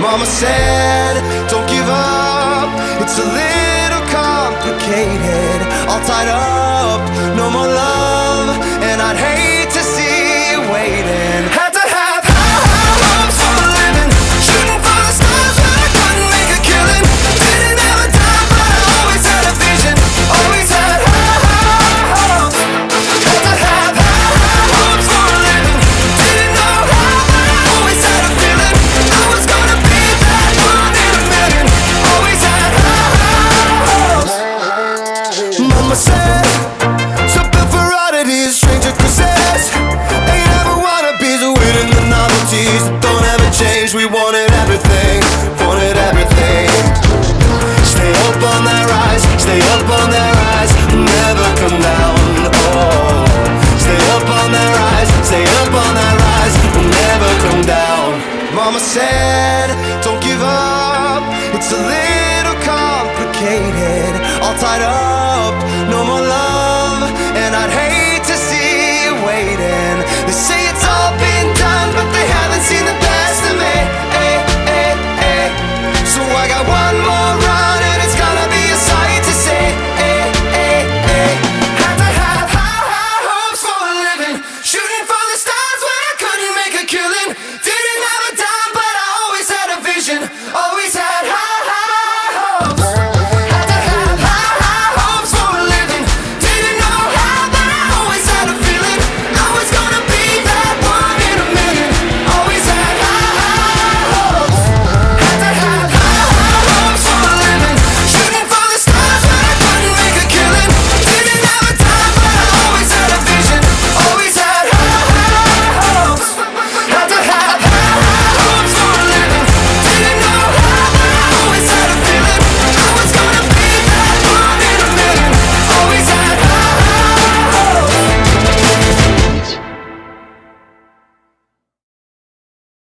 Mama said, don't give up, it's a little complicated. All tied up, no more love, and I'd hate to see you waiting. Had to have high hopes for a living, shooting for the stars when I couldn't make a killing. Didn't have a dime, but I always had a vision, always had high hopes. Had to have high hopes for a living, didn't know how, but I always had a feeling I was gonna be that one in a million. Always had high hopes. Mama said, so built for oddities, stranger possessed. Ain't ever wannabes, we're in the novelties that don't ever change. We want it